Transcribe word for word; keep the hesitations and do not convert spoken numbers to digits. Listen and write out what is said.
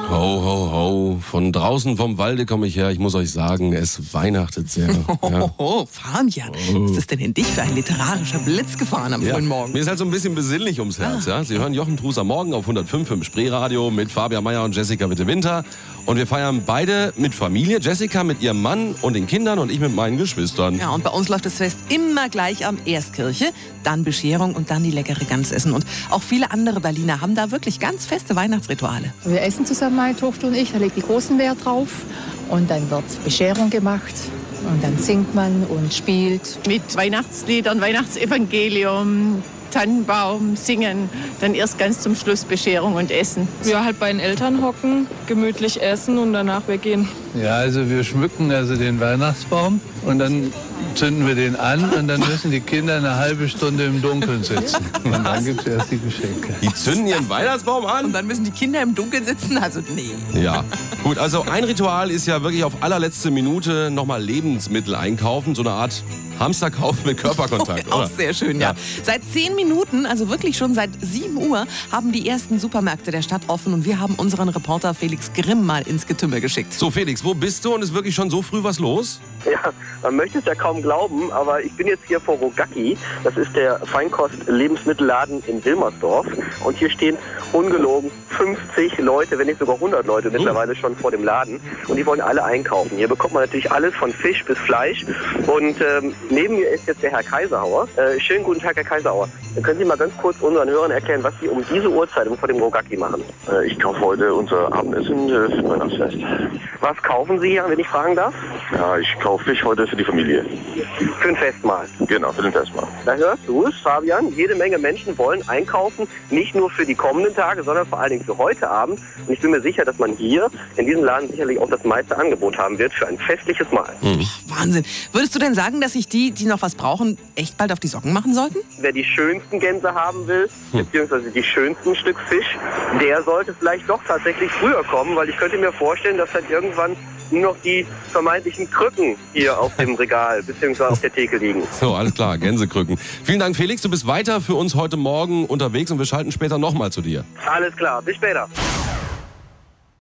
Ho, ho, ho. Von draußen vom Walde komme ich her. Ich muss euch sagen, es weihnachtet sehr. Ja. Oh, Fabian, oh. Was ist denn in dich für ein literarischer Blitz gefahren am ja. frühen Morgen? Mir ist halt so ein bisschen besinnlich ums Herz. Ah. Ja? Sie hören Jochen Trus am Morgen auf hundertfünf im Spreeradio mit Fabian Meyer und Jessica Witte-Winter. Und wir feiern beide mit Familie. Jessica mit ihrem Mann und den Kindern und ich mit meinen Geschwistern. Ja, und bei uns läuft das Fest immer gleich am Erstkirche, dann Bescherung und dann die leckere Gansessen. Und auch viele andere Berliner haben da wirklich ganz feste Weihnachtsrituale. Wir essen zusammen, meine Tochter und ich, da legt die großen Wert drauf. Und dann wird Bescherung gemacht. Und dann singt man und spielt. Mit Weihnachtsliedern, Weihnachtsevangelium, Tannenbaum, singen. Dann erst ganz zum Schluss Bescherung und Essen. Wir halt bei den Eltern hocken, gemütlich essen und danach weggehen. Ja, also wir schmücken also den Weihnachtsbaum und dann zünden wir den an und dann müssen die Kinder eine halbe Stunde im Dunkeln sitzen. Und dann gibt es erst die Geschenke. Die zünden ihren Weihnachtsbaum an? Und dann müssen die Kinder im Dunkeln sitzen? Also nee. Ja, gut, also ein Ritual ist ja wirklich auf allerletzte Minute nochmal Lebensmittel einkaufen, so eine Art Hamsterkauf mit Körperkontakt, oh, oder? Auch sehr schön, ja. ja. Seit zehn Minuten, also wirklich schon seit sieben Uhr, haben die ersten Supermärkte der Stadt offen und wir haben unseren Reporter Felix Grimm mal ins Getümmel geschickt. So, Felix, wo bist du und ist wirklich schon so früh was los? Ja, man möchte es ja kaum glauben, aber ich bin jetzt hier vor Rogacki. Das ist der Feinkost-Lebensmittelladen in Wilmersdorf. Und hier stehen ungelogen fünfzig Leute, wenn nicht sogar hundert Leute uh. mittlerweile schon vor dem Laden. Und die wollen alle einkaufen. Hier bekommt man natürlich alles von Fisch bis Fleisch. Und ähm, neben mir ist jetzt der Herr Kaiserauer. Äh, schönen guten Tag, Herr Kaiserauer. Dann können Sie mal ganz kurz unseren Hörern erklären, was Sie um diese Uhrzeit vor dem Rogacki machen? Äh, ich kaufe heute unser Abendessen äh, für mein Weihnachtsfest. Was kaufen Sie hier, wenn ich fragen darf? Ja, ich kaufe Fisch heute für die Familie. Für ein Festmahl? Genau, für den Festmahl. Da hörst du es, Fabian. Jede Menge Menschen wollen einkaufen, nicht nur für die kommenden Tage, sondern vor allen Dingen für heute Abend. Und ich bin mir sicher, dass man hier in diesem Laden sicherlich auch das meiste Angebot haben wird für ein festliches Mahl. Mhm. Wahnsinn. Würdest du denn sagen, dass sich die, die noch was brauchen, echt bald auf die Socken machen sollten? Wer die schönsten Gänse haben will, hm. beziehungsweise die schönsten Stück Fisch, der sollte vielleicht doch tatsächlich früher kommen, weil ich könnte mir vorstellen, dass halt irgendwann nur noch die vermeintlichen Krücken hier auf dem Regal bzw. auf der Theke liegen. So, alles klar, Gänsekrücken. Vielen Dank, Felix. Du bist weiter für uns heute Morgen unterwegs und wir schalten später nochmal zu dir. Alles klar, bis später.